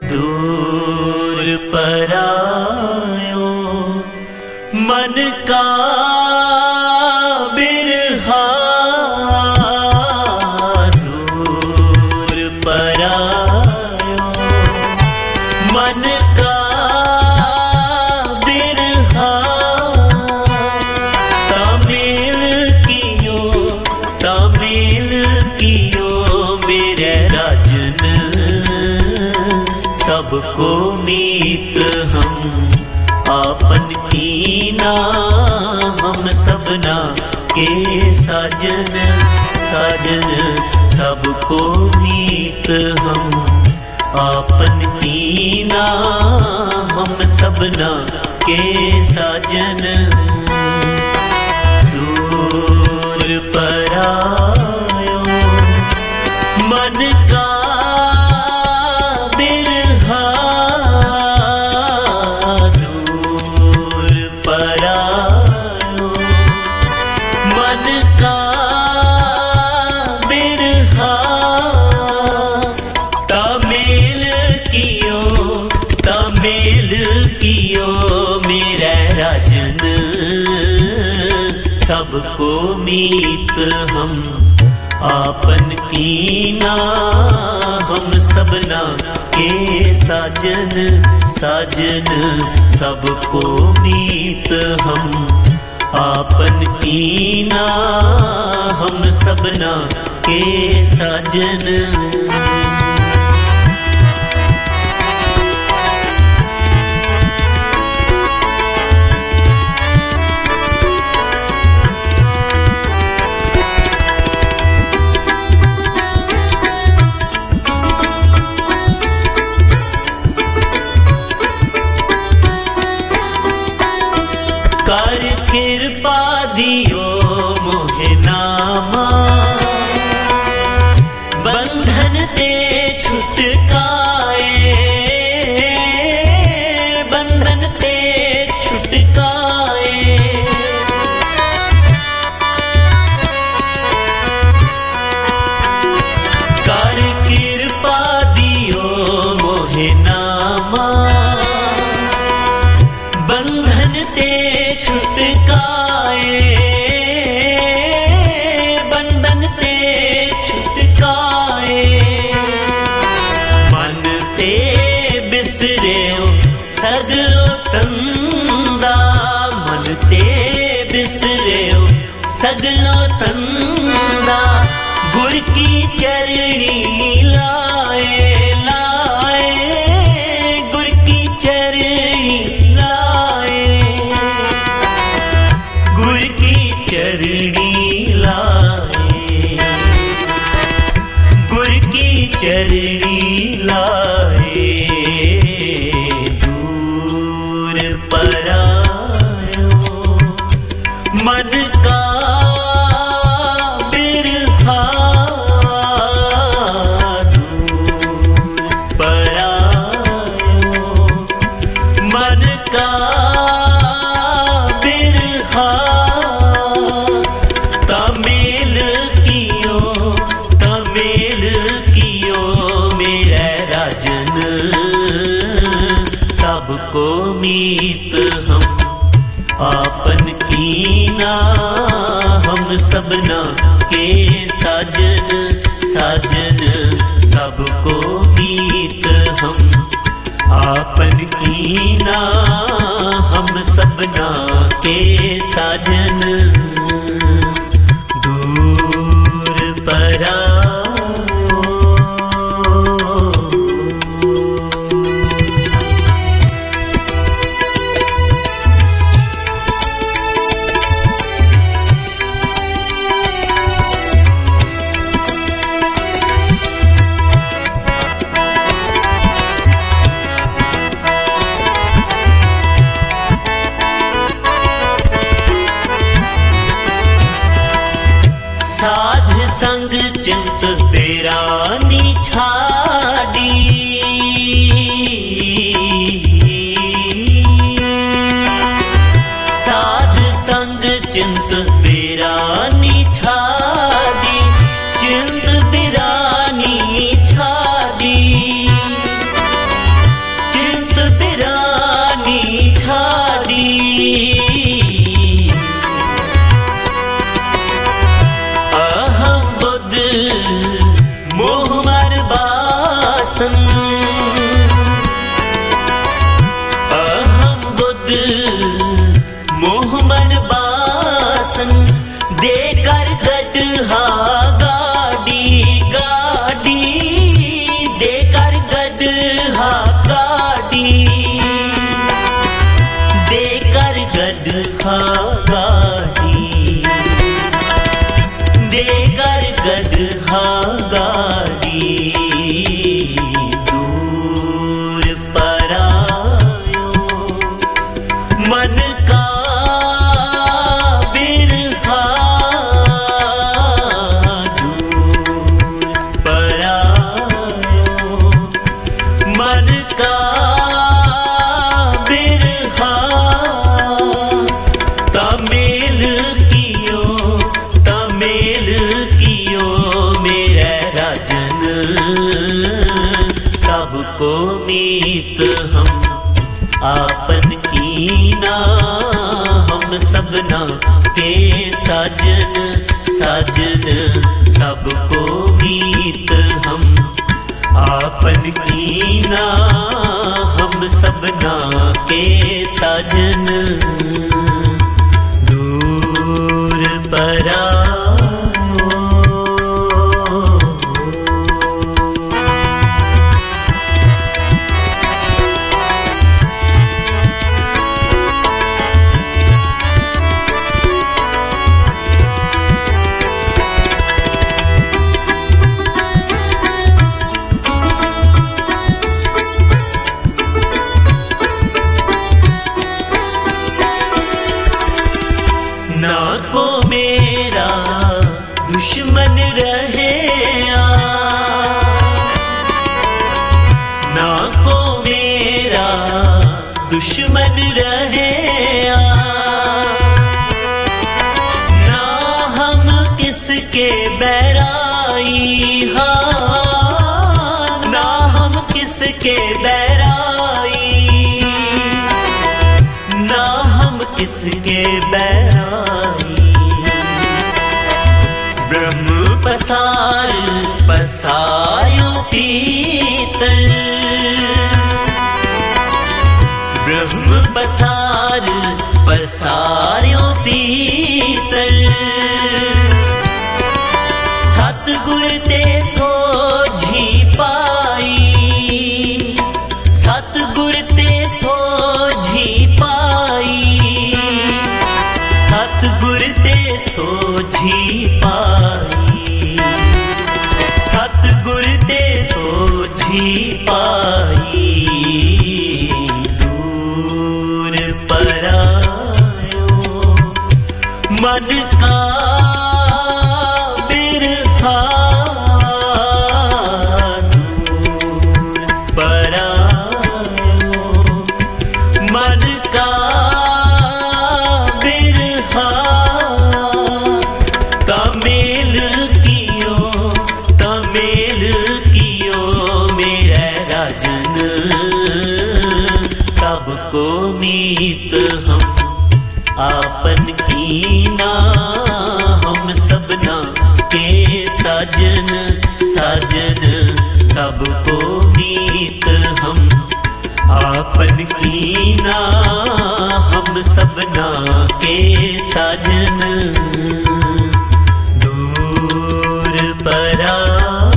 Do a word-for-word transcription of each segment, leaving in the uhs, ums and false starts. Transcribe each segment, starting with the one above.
दूर परायो मन का बिरहा, दूर परायो मन का बिरहा। तामेल कियो तामेल कियो मेरे राजन, सबको मीत हम आपन कीना, हम सबना के साजन साजन। सबको मीत हम आपन कीना, हम सबना के साजन। दूर परायो मन का बिरहा, दूर परायो मन का बिरहा। तामेल कियो तामेल कियो मेरे राजन, सबको मीत हम आपन कीना, हम सबना के साजन साजन। सबको मीत हम आपन कीना, हम सबना के साजन। कर कृपा दियो मोहे नामा, बंधन ते छुटकाए, बंधन ते छुटकाए। कर कृपा दियो मोहे नामा, बंधन ते छुटकाए, बंधन ते छुटकाए। मन ते बिसरेओ सगलो तंदा, मन ते बिसरेओ सगलो तंदा। गुर की चरणी लाए लाए, गुर की चरणी गुर की चरणी लाए, गुर की चरणी लाए। दूर परायो मन का बिरहा, दूर परायो मन का बिरहा। तामेल कियो तामेल कियो मेरे राजन, सबको मीत हम आपन कीना, हम सबना के साजन साजन। सबको मीत हम आपन कीना, हम सबना के साजन। दूर परायो बासन अहम बुद्ध मोह मन बासन देकर गड्ढा गाड़ी गाड़ी देकर गड्ढा गाड़ी देकर गड्ढा गाड़ी देकर गड्ढा गाड़ी दूर परायो मन का बिरहा दूर परायो मन का बिरहा तमेल कियो तमेल कियो मेरे राजन सबको मीत हम आपन कीना हम सबना के साजन साजन सबको मीत हम आपन कीना हम सबना के साजन दूर परायो ना को मेरा दुश्मन रहे ना को मेरा दुश्मन रहे ना हम किसके बैराई हाँ ना हम किसके बैराई ना हम किसके बैराई ब्रह्म पसार पसायो पीतल ब्रह्म पसार पसायो पीतल सतगुर ते सोझी पाई सतगुर ते सोझी पाई सतगुर ते सोझी पाई सतगुर ते सोझी पाई दूर परायो मन का बिरहा दूर परायो मन का बिरहा तमेल कियो तमेल कियो मेरे राजन सबको मीत हम आपन कीना हम सबना के साजन साजन सबको मीत हम आपन कीना हम सबना के साजन दूर परायो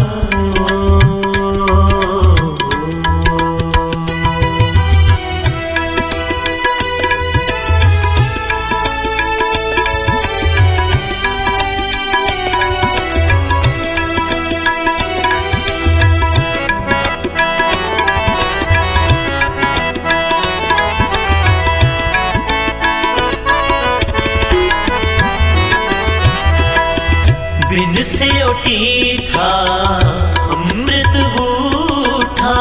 बिन से उठा अमृत बूठा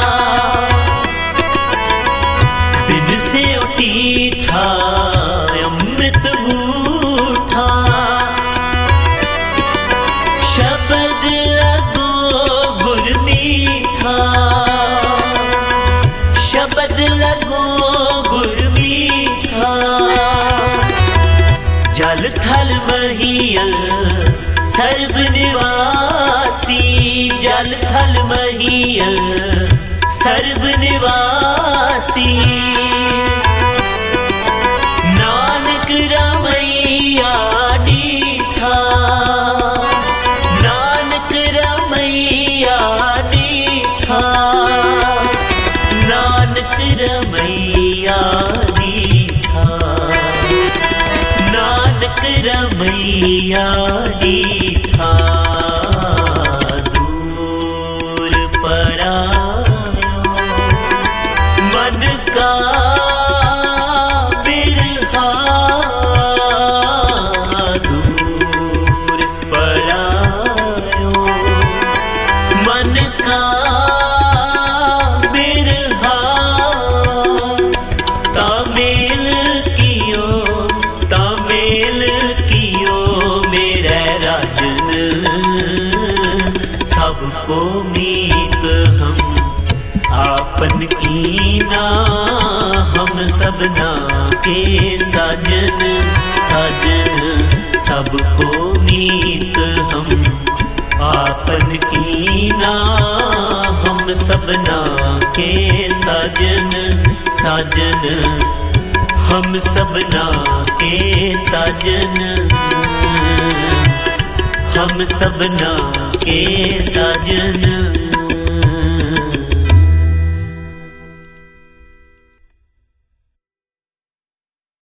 बिन से उठा अमृत बूठा शब्द लगो गुर मीठा शब्द लगो गुर मीठा जल थल महियल सर्व निवासी जल थल महियल पियारी था दूर परायो मन का बिरहा दूर परायो मन का बिरहा तामेल कियो तामेल कियो मेरे राजन सबको मीत हम आपन कीना हम सबना के साजन साजन सबको मीत हम आपन कीना हम सबना के साजन साजन हम सबना के साजन हम सबना के साजन।